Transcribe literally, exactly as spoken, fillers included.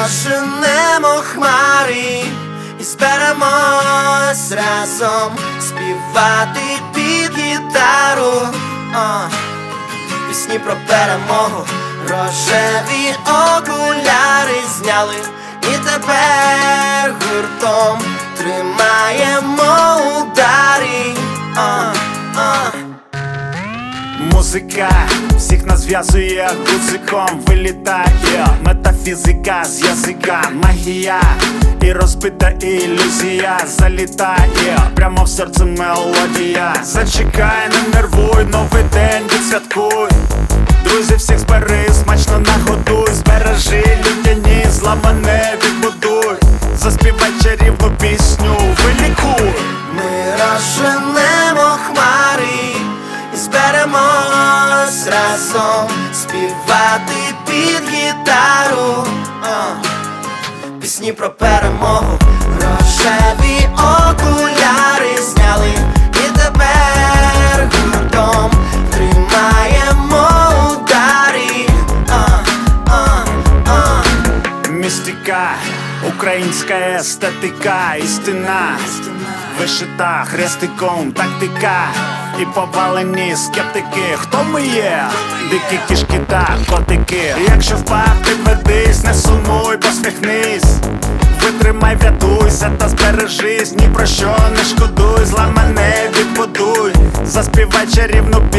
розженемо хмари і зберемось разом співати під гітару. uh. Пісні про перемогу, рожеві окуляри зняли, і тепер гуртом тримаємо удари. uh. Uh. Музика всіх нас зв'язує гудзиком, вилітає метафізика з язика, магія і розбита ілюзія залітає прямо в серце мелодія. Зачекай, не нервуй, новий день відсвяткуй. Друзі, всіх збери, смачно нагодуй. Збережи людяні, зламане відбудуй. Заспівай чарівну пісню, вилікуй. Ми розженемо хмари і зберемось разом співати під гітару. uh. Пісні про перемогу, рожеві окуляри зняли, і тепер гуртом тримаємо удари. uh, uh, uh. Містика, українська естетика, істина вишита хрестиком, тактика і повалені скептики. Хто ми є? Дикі кішки та котики. Якщо впав, ти ведись, не сумуй, посміхнись. Витримай, врятуйся та збережись. Ні про що не шкодуй, зламане відбудуй. Заспівай чарівну